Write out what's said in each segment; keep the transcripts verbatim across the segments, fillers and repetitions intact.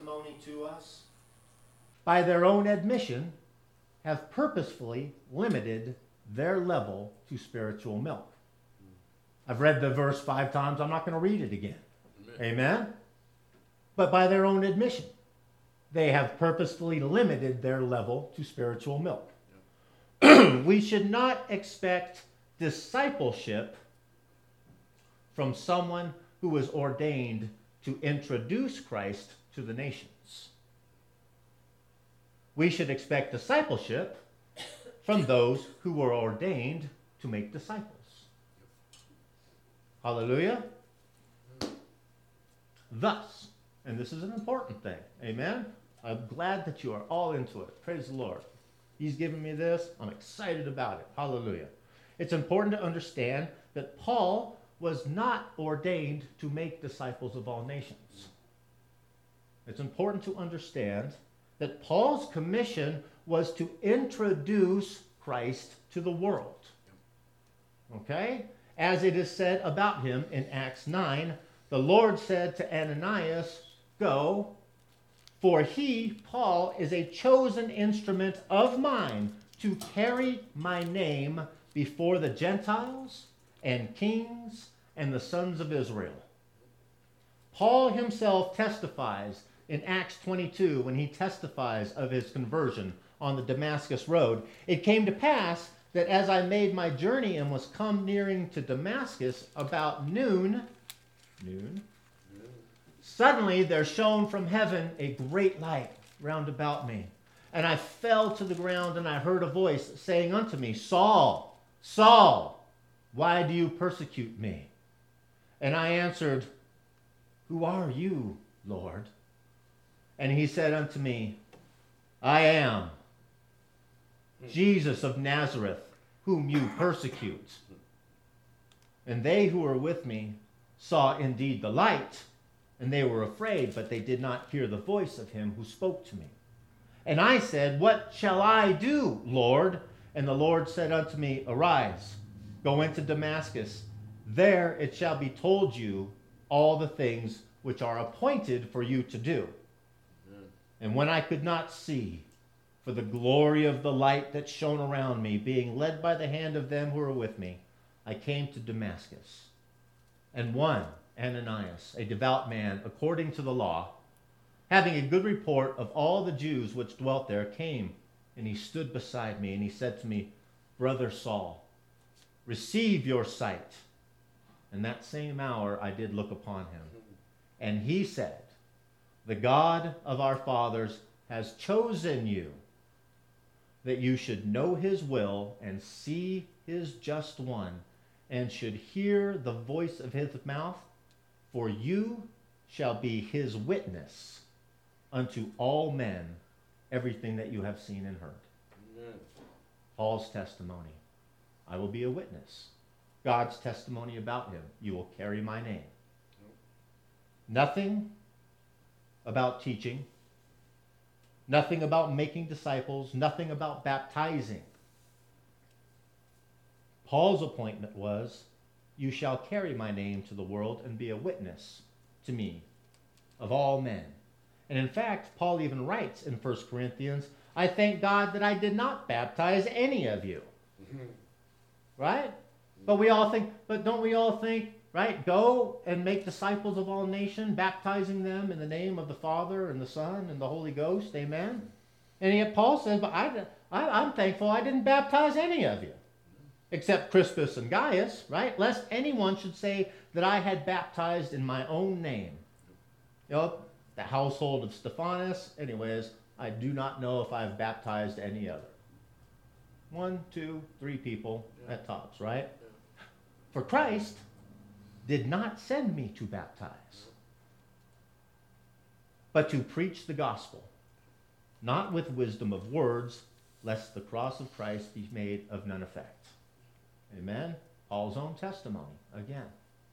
testimony to us, by their own admission, have purposefully limited their level to spiritual milk. I've read the verse five times. I'm not going to read it again. Amen. Amen? But by their own admission, they have purposefully limited their level to spiritual milk. Yeah. We should not expect discipleship from someone who is ordained to introduce Christ to the nations. We should expect discipleship from those who were ordained to make disciples. Hallelujah. Thus, and this is an important thing, amen? I'm glad that you are all into it. Praise the Lord. He's given me this. I'm excited about it. Hallelujah. It's important to understand that Paul was not ordained to make disciples of all nations. It's important to understand that Paul's commission was to introduce Christ to the world. Okay? As it is said about him in Acts nine, the Lord said to Ananias, "Go, for he, Paul, is a chosen instrument of mine to carry my name before the Gentiles and kings and the sons of Israel." Paul himself testifies in Acts twenty-two, when he testifies of his conversion on the Damascus road, "It came to pass that as I made my journey and was come nearing to Damascus about noon, noon, suddenly there shone from heaven a great light round about me. And I fell to the ground, and I heard a voice saying unto me, Saul, Saul, why do you persecute me? And I answered, Who are you, Lord? And he said unto me, I am Jesus of Nazareth, whom you persecute. And they who were with me saw indeed the light, and they were afraid, but they did not hear the voice of him who spoke to me. And I said, What shall I do, Lord? And the Lord said unto me, Arise, go into Damascus. There it shall be told you all the things which are appointed for you to do. Amen. And when I could not see, for the glory of the light that shone around me, being led by the hand of them who were with me, I came to Damascus. And one, Ananias, a devout man, according to the law, having a good report of all the Jews which dwelt there, came, and he stood beside me, and he said to me, Brother Saul, receive your sight. And that same hour I did look upon him. And he said, The God of our fathers has chosen you, that you should know his will and see his just one, and should hear the voice of his mouth, for you shall be his witness unto all men, everything that you have seen and heard. Amen. Paul's testimony. I will be a witness. God's testimony about him. You will carry my name. Nope. Nothing about teaching. Nothing about making disciples. Nothing about baptizing. Paul's appointment was, you shall carry my name to the world and be a witness to me of all men. And in fact, Paul even writes in First Corinthians, I thank God that I did not baptize any of you. Mm-hmm. Right? But we all think, but don't we all think, right? Go and make disciples of all nations, baptizing them in the name of the Father and the Son and the Holy Ghost. Amen? And yet Paul says, but I, I, I'm thankful I didn't baptize any of you, except Crispus and Gaius, right? Lest anyone should say that I had baptized in my own name. You know, the household of Stephanus. Anyways, I do not know if I've baptized any other. One, two, three people yeah. at tops, right? Yeah. For Christ did not send me to baptize, but to preach the gospel, not with wisdom of words, lest the cross of Christ be made of none effect. Amen? Paul's own testimony, again.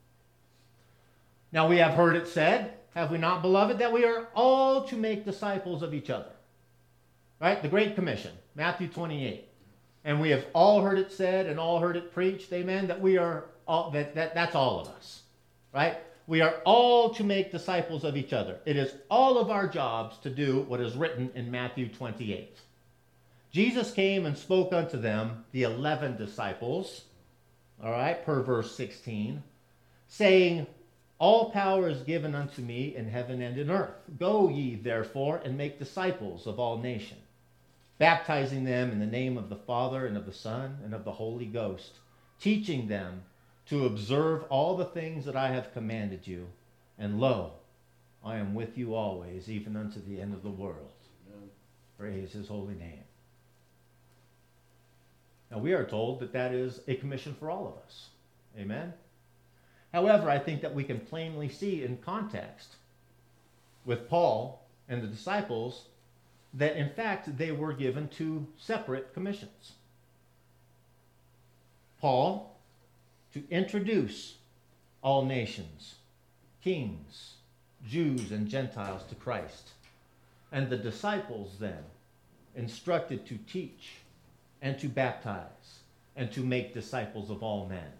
Now we have heard it said, have we not, beloved, that we are all to make disciples of each other? Right? The Great Commission, Matthew twenty-eight. And we have all heard it said and all heard it preached, amen, that we are all, that, that that's all of us. Right? We are all to make disciples of each other. It is all of our jobs to do what is written in Matthew twenty-eight. Jesus came and spoke unto them, the eleven disciples, all right, per verse sixteen, saying, all power is given unto me in heaven and in earth. Go ye therefore and make disciples of all nations, baptizing them in the name of the Father and of the Son and of the Holy Ghost, teaching them to observe all the things that I have commanded you. And lo, I am with you always, even unto the end of the world. Amen. Praise his holy name. Now we are told that that is a commission for all of us. Amen? However, I think that we can plainly see in context with Paul and the disciples that in fact they were given two separate commissions. Paul, to introduce all nations, kings, Jews, and Gentiles to Christ. And the disciples then instructed to teach and to baptize and to make disciples of all men.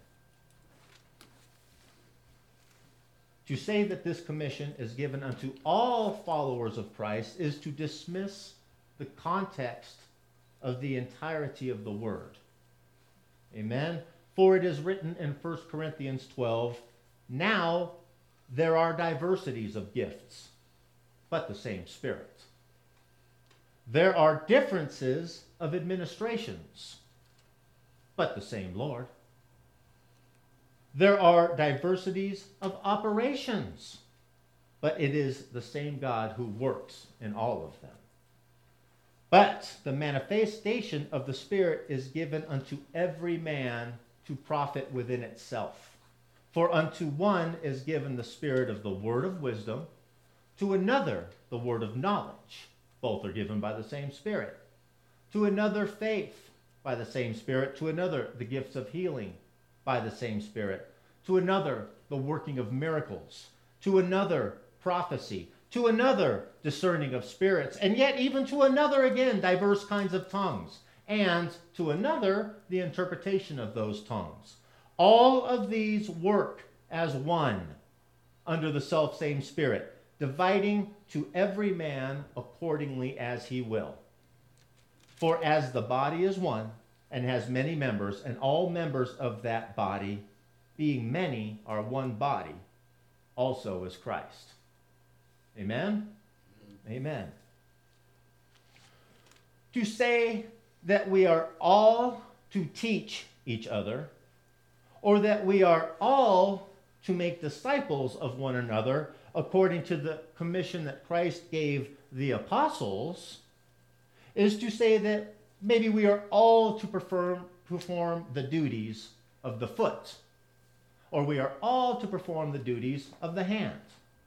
To say that this commission is given unto all followers of Christ is to dismiss the context of the entirety of the word. Amen? For it is written in First Corinthians twelve, now there are diversities of gifts, but the same Spirit. There are differences of administrations, but the same Lord. There are diversities of operations, but it is the same God who works in all of them. But the manifestation of the Spirit is given unto every man to profit within itself. For unto one is given the spirit of the word of wisdom, to another the word of knowledge. Both are given by the same Spirit. To another faith by the same Spirit. To another the gifts of healing by the same Spirit. To another the working of miracles. To another prophecy. To another discerning of spirits. And yet even to another again diverse kinds of tongues. And to another the interpretation of those tongues. All of these work as one under the selfsame Spirit, dividing to every man accordingly as he will. For as the body is one and has many members, and all members of that body, being many, are one body, also is Christ. Amen? Amen. To say that we are all to teach each other, or that we are all to make disciples of one another according to the commission that Christ gave the apostles, is to say that maybe we are all to perform, perform the duties of the foot, or we are all to perform the duties of the hand.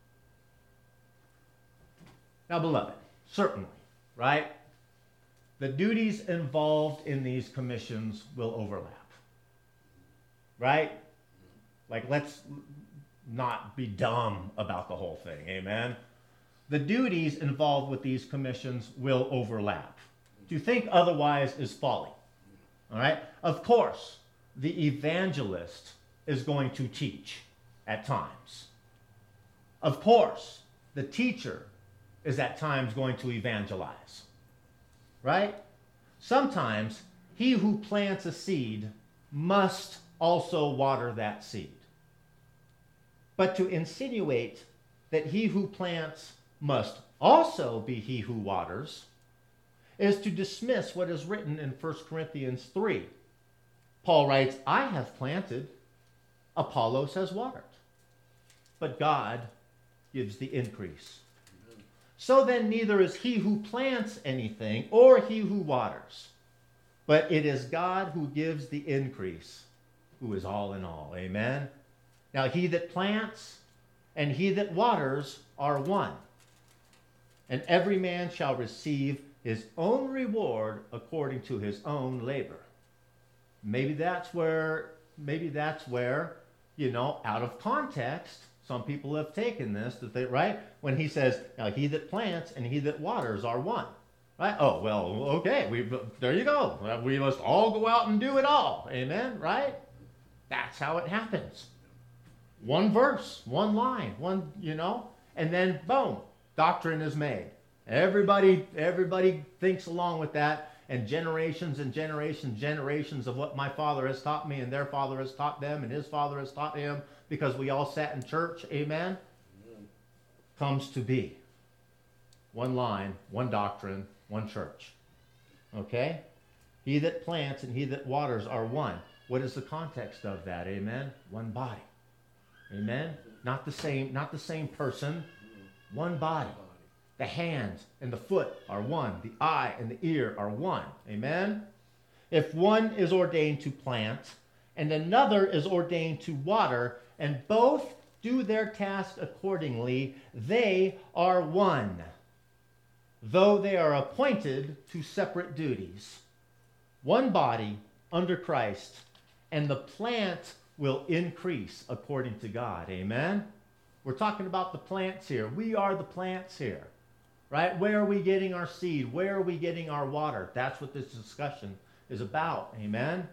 Now, beloved, certainly, right? The duties involved in these commissions will overlap. Right? Like, let's not be dumb about the whole thing. Amen? The duties involved with these commissions will overlap. To think otherwise is folly. All right? Of course, the evangelist is going to teach at times. Of course, the teacher is at times going to evangelize. Right? Sometimes he who plants a seed must also water that seed. But to insinuate that he who plants must also be he who waters is to dismiss what is written in First Corinthians three. Paul writes, I have planted, Apollos has watered, but God gives the increase. Amen. So then neither is he who plants anything or he who waters, but it is God who gives the increase, who is all in all. Amen? Now he that plants and he that waters are one, and every man shall receive his own reward according to his own labor. Maybe that's where, maybe that's where, you know, out of context, some people have taken this, that they, right? When he says, now he that plants and he that waters are one. Right? Oh, well, okay, we, there you go. We must all go out and do it all. Amen? Right? That's how it happens. One verse, one line, one, you know, and then boom, doctrine is made. Everybody, everybody thinks along with that, and generations and generations, generations of what my father has taught me and their father has taught them and his father has taught him, because we all sat in church, amen, amen. Comes to be. One line, one doctrine, one church. Okay? He that plants and he that waters are one. What is the context of that? Amen? One body. Amen? Not the same, not the same person. One body. The hand and the foot are one. The eye and the ear are one. Amen? If one is ordained to plant and another is ordained to water, and both do their task accordingly, they are one, though they are appointed to separate duties. One body under Christ, and the plant will increase according to God. Amen? We're talking about the plants here. We are the plants here. Right? Where are we getting our seed? Where are we getting our water? That's what this discussion is about. Amen?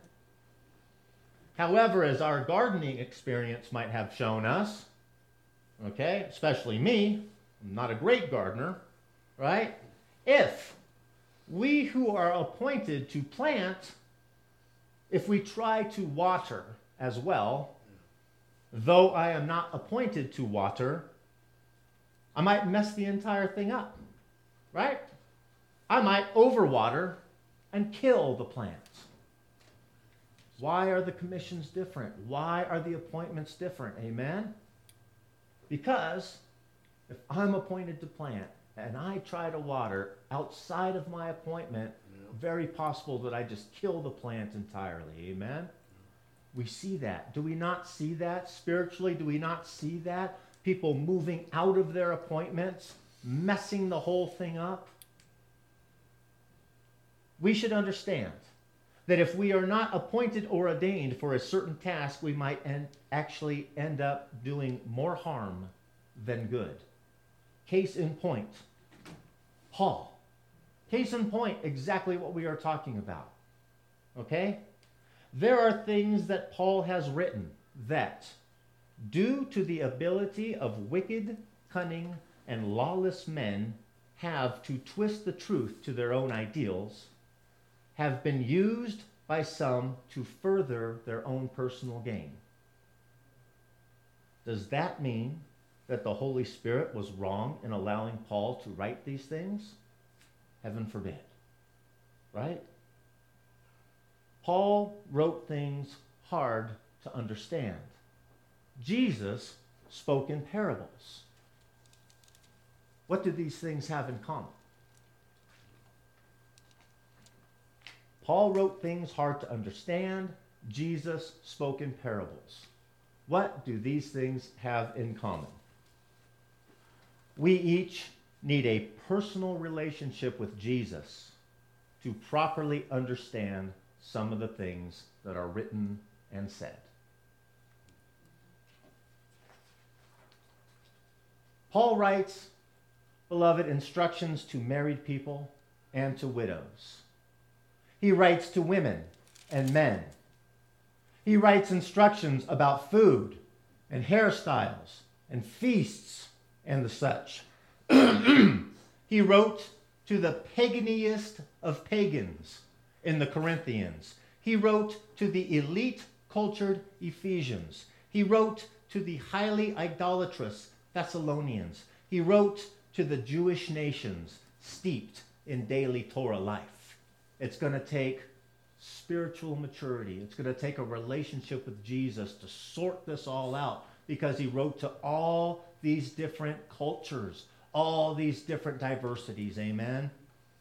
However, as our gardening experience might have shown us, okay, especially me, I'm not a great gardener, right? If we who are appointed to plant, if we try to water as well, though I am not appointed to water, I might mess the entire thing up. Right? I might overwater and kill the plants. Why are the commissions different? Why are the appointments different? Amen? Because if I'm appointed to plant and I try to water outside of my appointment, yeah. very possible that I just kill the plant entirely. Amen? We see that. Do we not see that spiritually? Do we not see that? People moving out of their appointments, messing the whole thing up. We should understand that if we are not appointed or ordained for a certain task, we might end, actually end up doing more harm than good. Case in point, Paul. Case in point, exactly what we are talking about. Okay? There are things that Paul has written that, due to the ability of wicked, cunning, and lawless men have to twist the truth to their own ideals, have been used by some to further their own personal gain. Does that mean that the Holy Spirit was wrong in allowing Paul to write these things? Heaven forbid. Right? Paul wrote things hard to understand. Jesus spoke in parables. What do these things have in common? Paul wrote things hard to understand. Jesus spoke in parables. What do these things have in common? We each need a personal relationship with Jesus to properly understand some of the things that are written and said. Paul writes, beloved, instructions to married people and to widows. He writes to women and men. He writes instructions about food and hairstyles and feasts and the such. He wrote to the paganiest of pagans in the Corinthians. He wrote to the elite cultured Ephesians. He wrote to the highly idolatrous Thessalonians. He wrote to the Jewish nations steeped in daily Torah life. It's going to take spiritual maturity. It's going to take a relationship with Jesus to sort this all out, because he wrote to all these different cultures, all these different diversities. Amen?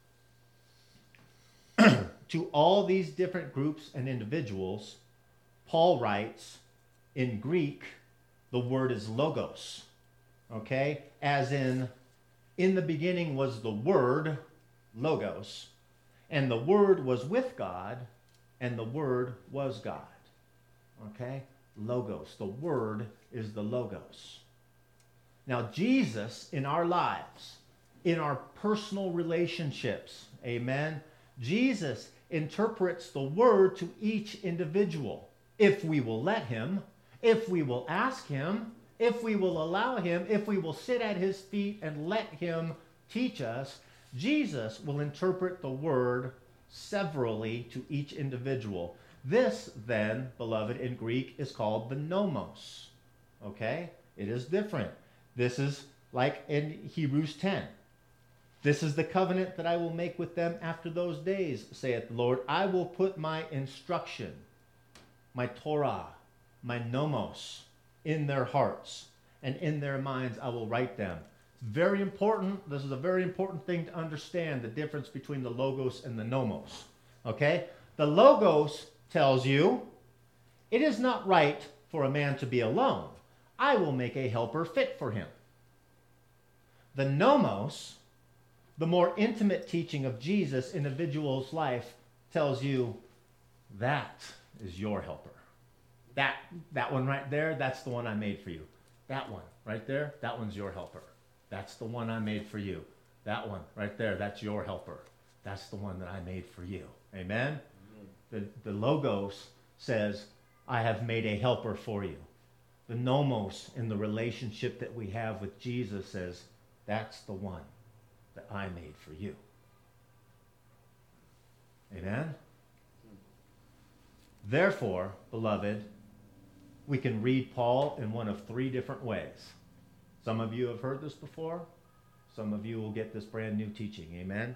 To all these different groups and individuals, Paul writes, in Greek, the word is logos. Okay? As in, in the beginning was the word, logos, and the word was with God, and the word was God. Okay? Logos. The word is the logos. Now, Jesus in our lives, in our personal relationships, amen, Jesus interprets the word to each individual, if we will let him, If we will ask him, if we will allow him, if we will sit at his feet and let him teach us, Jesus will interpret the word severally to each individual. This, then, beloved, in Greek is called the nomos. Okay? It is different. This is like in Hebrews ten. This is the covenant that I will make with them after those days, saith the Lord. I will put my instruction, my Torah, my nomos, in their hearts, and in their minds I will write them. Very important. This is a very important thing to understand, the difference between the logos and the nomos. Okay? The logos tells you, it is not right for a man to be alone. I will make a helper fit for him. The nomos, the more intimate teaching of Jesus in individual's life, tells you that is your helper. That, that one right there, that's the one I made for you. That one right there, that one's your helper. That's the one I made for you. That one right there, that's your helper. That's the one that I made for you. Amen? The, the logos says, I have made a helper for you. The nomos in the relationship that we have with Jesus says, that's the one that I made for you. Amen? Therefore, beloved, we can read Paul in one of three different ways. Some of you have heard this before. Some of you will get this brand new teaching. Amen?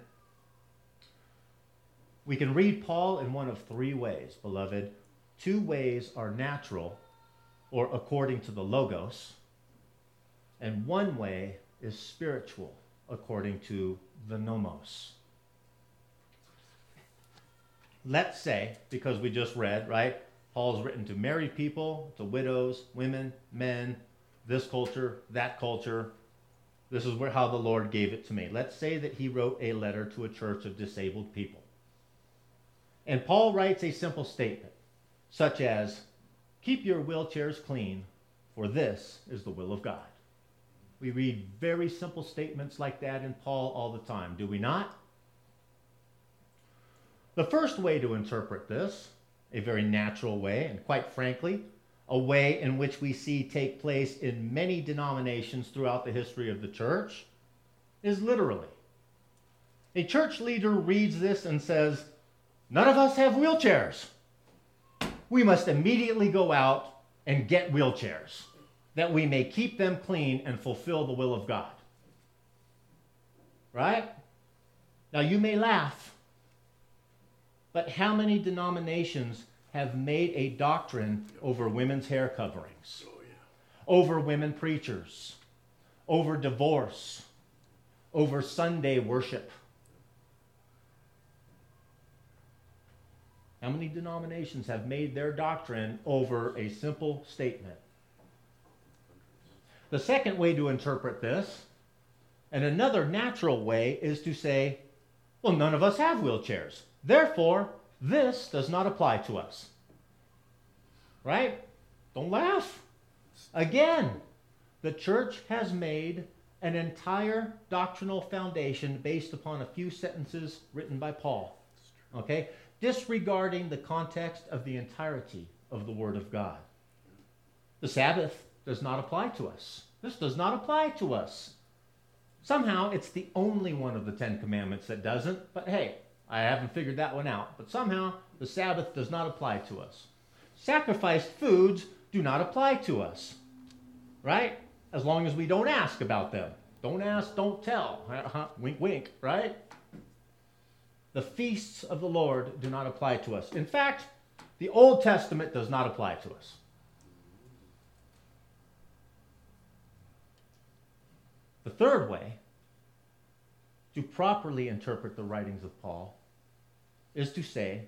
We can read Paul in one of three ways, beloved. Two ways are natural, or according to the Logos, and one way is spiritual, according to the Nomos. Let's say, because we just read, right, Paul's written to married people, to widows, women, men, this culture, that culture. This is where how the Lord gave it to me. Let's say that he wrote a letter to a church of disabled people. And Paul writes a simple statement, such as, keep your wheelchairs clean, for this is the will of God. We read very simple statements like that in Paul all the time, do we not? The first way to interpret this, a very natural way, and quite frankly, a way in which we see take place in many denominations throughout the history of the church, is literally. A church leader reads this and says, none of us have wheelchairs. We must immediately go out and get wheelchairs, that we may keep them clean and fulfill the will of God. Right? Now you may laugh, but how many denominations have made a doctrine over women's hair coverings, oh, yeah. over women preachers, over divorce, over Sunday worship? How many denominations have made their doctrine over a simple statement? The second way to interpret this, and another natural way, is to say, well, none of us have wheelchairs. Therefore, this does not apply to us. Right? Don't laugh. Again, the church has made an entire doctrinal foundation based upon a few sentences written by Paul. Okay? Disregarding the context of the entirety of the Word of God. The Sabbath does not apply to us. This does not apply to us. Somehow, it's the only one of the Ten Commandments that doesn't, but hey, I haven't figured that one out. But somehow, the Sabbath does not apply to us. Sacrificed foods do not apply to us, right? As long as we don't ask about them. Don't ask, don't tell. Wink, wink, right? The feasts of the Lord do not apply to us. In fact, the Old Testament does not apply to us. The third way to properly interpret the writings of Paul is to say,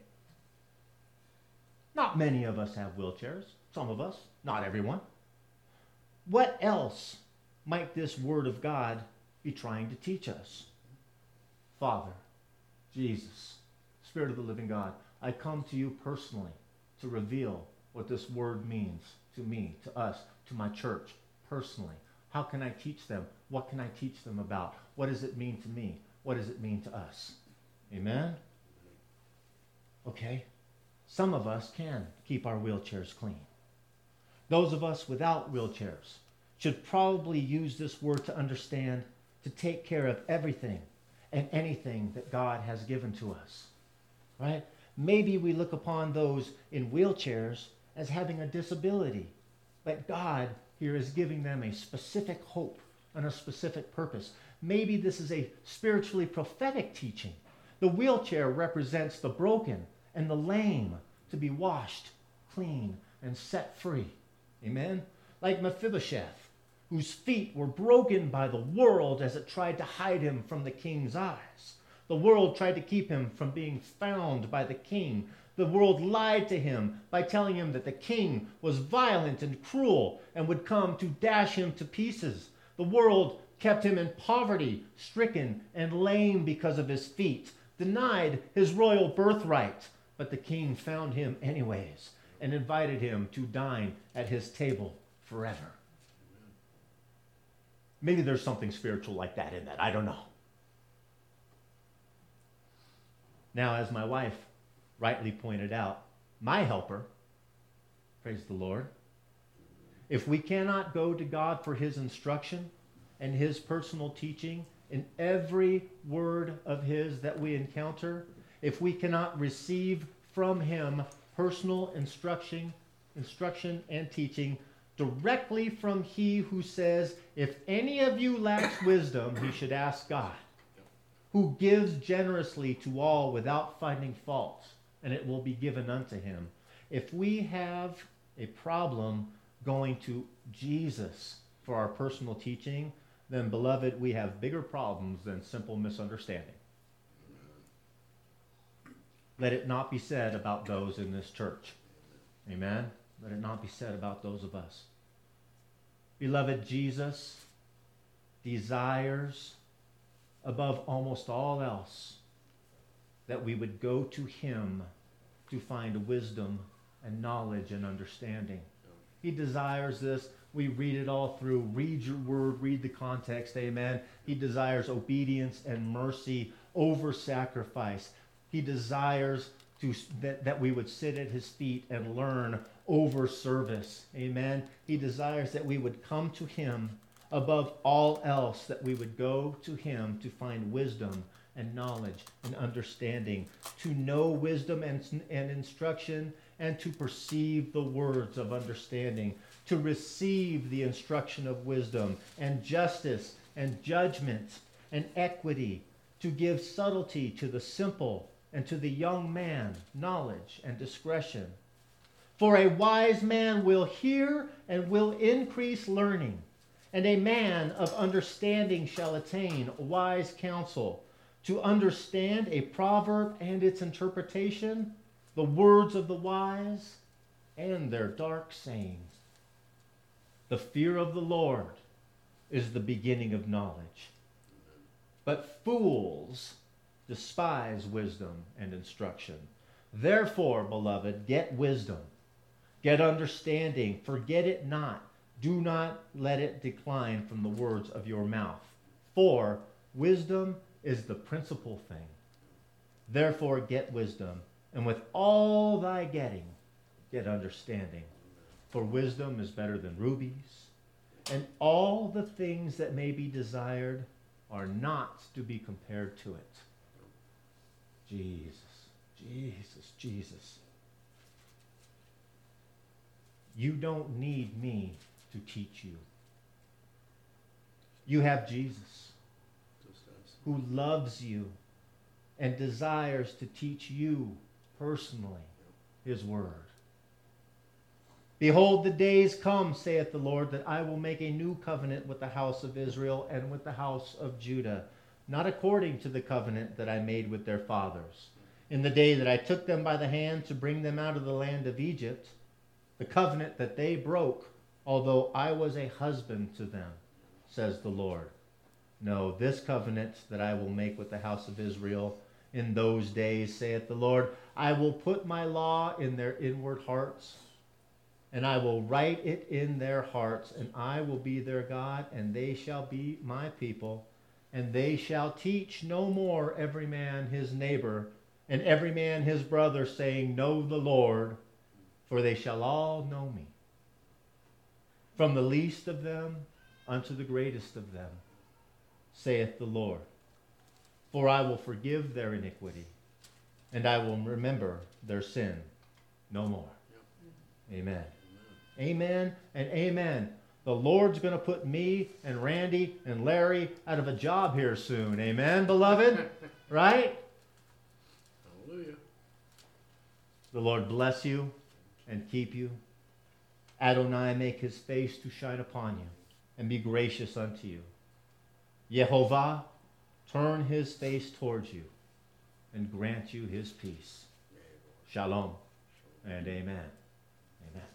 not many of us have wheelchairs. Some of us, not everyone. What else might this Word of God be trying to teach us? Father, Jesus, Spirit of the living God, I come to you personally to reveal what this word means to me, to us, to my church, personally. How can I teach them? What can I teach them about? What does it mean to me? What does it mean to us? Amen? Okay. Some of us can keep our wheelchairs clean. Those of us without wheelchairs should probably use this word to understand to take care of everything and anything that God has given to us, right? Maybe we look upon those in wheelchairs as having a disability, but God here is giving them a specific hope and a specific purpose. Maybe this is a spiritually prophetic teaching. The wheelchair represents the broken and the lame to be washed, clean, and set free. Amen? Like Mephibosheth, whose feet were broken by the world as it tried to hide him from the king's eyes. The world tried to keep him from being found by the king. The world lied to him by telling him that the king was violent and cruel and would come to dash him to pieces. The world kept him in poverty, stricken and lame because of his feet, denied his royal birthright. But the king found him anyways and invited him to dine at his table forever. Maybe there's something spiritual like that in that. I don't know. Now, as my wife rightly pointed out, my helper, praise the Lord, if we cannot go to God for his instruction and his personal teaching in every word of his that we encounter, if we cannot receive from him personal instruction, instruction and teaching directly from he who says, if any of you lacks wisdom, he should ask God, who gives generously to all without finding fault, and it will be given unto him. If we have a problem going to Jesus for our personal teaching, then, beloved, we have bigger problems than simple misunderstanding. Let it not be said about those in this church. Amen? Let it not be said about those of us. Beloved, Jesus desires, above almost all else, that we would go to him to find wisdom and knowledge and understanding. He desires this. We read it all through. Read your word. Read the context. Amen. He desires obedience and mercy over sacrifice. He desires to, that, that we would sit at his feet and learn over service. Amen. He desires that we would come to him above all else, that we would go to him to find wisdom and knowledge and understanding, to know wisdom and, and instruction, and to perceive the words of understanding, to receive the instruction of wisdom and justice and judgment and equity, to give subtlety to the simple, and to the young man knowledge and discretion. For a wise man will hear and will increase learning, and a man of understanding shall attain wise counsel. To understand a proverb and its interpretation, the words of the wise and their dark sayings. The fear of the Lord is the beginning of knowledge, but fools despise wisdom and instruction. Therefore, beloved, get wisdom, get understanding, forget it not. Do not let it decline from the words of your mouth. For wisdom is the principal thing. Therefore, get wisdom, and with all thy getting, get understanding. For wisdom is better than rubies, and all the things that may be desired are not to be compared to it. Jesus, Jesus, Jesus. You don't need me to teach you. You have Jesus, who loves you and desires to teach you personally his word. Behold, the days come, saith the Lord, that I will make a new covenant with the house of Israel and with the house of Judah, not according to the covenant that I made with their fathers, in the day that I took them by the hand to bring them out of the land of Egypt, the covenant that they broke, although I was a husband to them, says the Lord. No, this covenant that I will make with the house of Israel in those days, saith the Lord, I will put my law in their inward hearts, and I will write it in their hearts, and I will be their God, and they shall be my people, and they shall teach no more every man his neighbor, and every man his brother, saying, Know the Lord, for they shall all know me, from the least of them unto the greatest of them, saith the Lord. For I will forgive their iniquity, and I will remember their sin no more. Yep. Amen. Amen. Amen and amen. The Lord's going to put me and Randy and Larry out of a job here soon. Amen, beloved? Right? Hallelujah. The Lord bless you and keep you. Adonai make his face to shine upon you and be gracious unto you. Yehovah turn his face towards you and grant you his peace. Shalom and amen. Amen.